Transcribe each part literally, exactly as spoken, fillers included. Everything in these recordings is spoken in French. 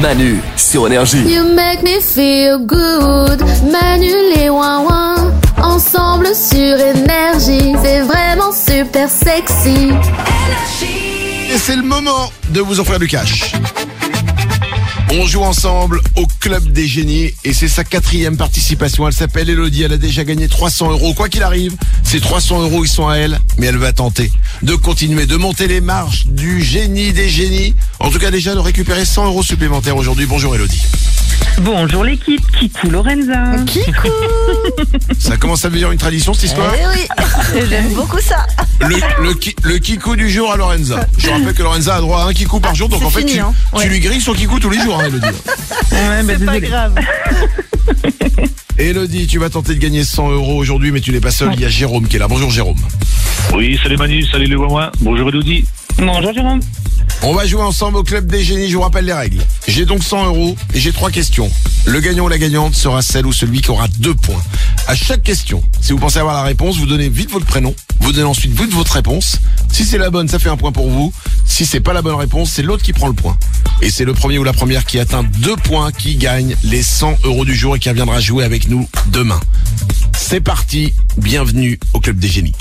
Manu sur Énergie. You make me feel good. Manu les ouin-ouin. Ensemble sur Énergie. C'est vraiment super sexy. Et c'est le moment de vous offrir du cash. On joue ensemble au Club des Génies et c'est sa quatrième participation. Elle s'appelle Elodie, elle a déjà gagné trois cents euros. Quoi qu'il arrive, ces trois cents euros ils sont à elle, mais elle va tenter de continuer, de monter les marches du génie des génies. En tout cas déjà de récupérer cent euros supplémentaires aujourd'hui. Bonjour Elodie. Bonjour l'équipe, Kikou Lorenza. Kikou. Ça commence à devenir une tradition cette histoire. Eh oui, j'aime beaucoup ça. Le, le, ki- le kikou du jour à Lorenza. Je rappelle que Lorenza a droit à un kikou par jour, donc c'est en fait fini, tu, hein. tu Ouais. lui grilles son kikou tous les jours, hein, Elodie. Ouais, bah, C'est pas désolé. grave. Elodie, tu vas tenter de gagner cent euros aujourd'hui, mais tu n'es pas seul, il y a Jérôme qui est là. Bonjour Jérôme. Oui, salut Manu, salut les Ouin-Ouin. Bonjour Elodie. Bonjour Jérôme. On va jouer ensemble au Club des Génies, je vous rappelle les règles. J'ai donc cent euros et j'ai trois questions. Le gagnant ou la gagnante sera celle ou celui qui aura deux points. À chaque question, si vous pensez avoir la réponse, vous donnez vite votre prénom, vous donnez ensuite vite votre réponse. Si c'est la bonne, ça fait un point pour vous. Si c'est pas la bonne réponse, c'est l'autre qui prend le point. Et c'est le premier ou la première qui atteint deux points qui gagne les cent euros du jour et qui reviendra jouer avec nous demain. C'est parti, bienvenue au Club des Génies.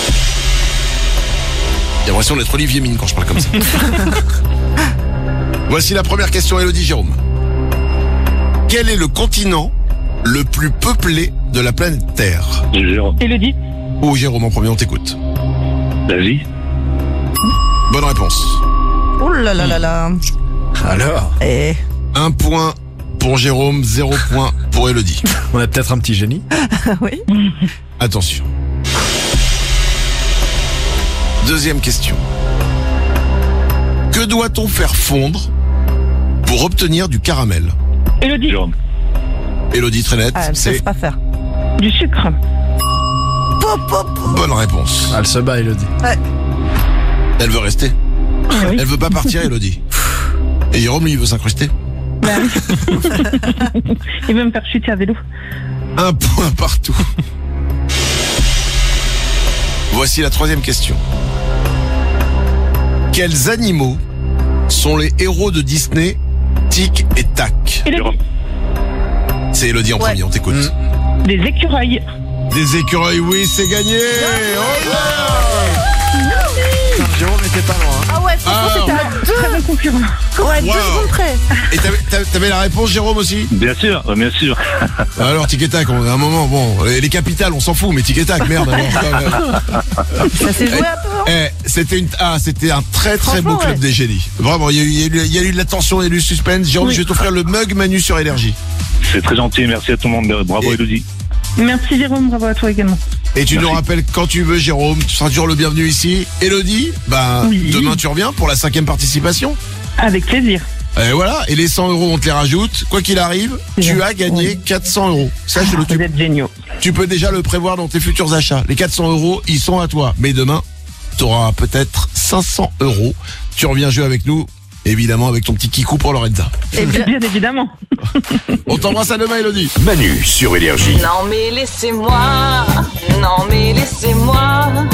J'ai l'impression d'être Olivier Mine quand je parle comme ça. Voici la première question, Elodie Jérôme. Quel est le continent le plus peuplé de la planète Terre? Jérôme. Elodie. Oh Jérôme en premier, on t'écoute. L'Asie. Bonne réponse. Oh là là là là. Alors, Eh, Un point pour Jérôme, zéro point pour Elodie. on a peut-être un petit génie. oui. Attention. Deuxième question. Que doit-on faire fondre pour obtenir du caramel? Elodie. Jérôme. Elodie très nette, Ah, elle sait c'est pas faire. Du sucre. Pop, pop, pop. bonne réponse. Elle se bat, Elodie. Elle veut rester. Oui. Elle veut pas partir, Elodie. Et Jérôme, lui, il veut s'incruster. Bah oui. Il veut me faire chuter à vélo. Un point partout. Voici la troisième question. Quels animaux sont les héros de Disney, Tic et Tac? Elodie. Jérôme. C'est Elodie en Ouais. premier, on t'écoute. Mm. Des écureuils. Des écureuils, oui, c'est gagné. Oh là. Jérôme était pas loin. Ah ouais, franchement, Ah. c'était à Très bon concurrent. deux, ouais, deux Wow. secondes près. Et t'avais, t'avais- t'avais la réponse, Jérôme, aussi? Bien sûr, bien sûr. Alors, Tic et Tac, on- à un moment, bon, les les capitales, on s'en fout, mais Tic et Tac, merde. alors. Ça s'est joué un peu, hein. Eh, c'était une, ah, c'était un très très beau Franchement, Club ouais. des Génies. Vraiment, il y a eu, il y a eu, il y a eu de la tension et du suspense. Jérôme, Oui. je vais t'offrir le mug Manu sur Énergie. C'est très gentil, merci à tout le monde. Bravo Et- Elodie. Merci Jérôme, bravo à toi également. Et tu nous Merci. rappelles quand tu veux, Jérôme. Tu seras toujours le bienvenu ici. Elodie, bah, Oui. demain tu reviens pour la cinquième participation. Avec plaisir. Et voilà. Et les cent euros, on te les rajoute. Quoi qu'il arrive, tu Bien. as gagné Oui. quatre cents euros. Sache-le, Vous tu, êtes géniaux. tu peux déjà le prévoir dans tes futurs achats. Les quatre cents euros, ils sont à toi. Mais demain, tu auras peut-être cinq cents euros. Tu reviens jouer avec nous. Évidemment, avec ton petit kikou pour Lorenza. Eh bien, Bien évidemment. On t'embrasse à demain, Elodie. Manu sur Énergie. Non mais laissez-moi, non mais laissez-moi,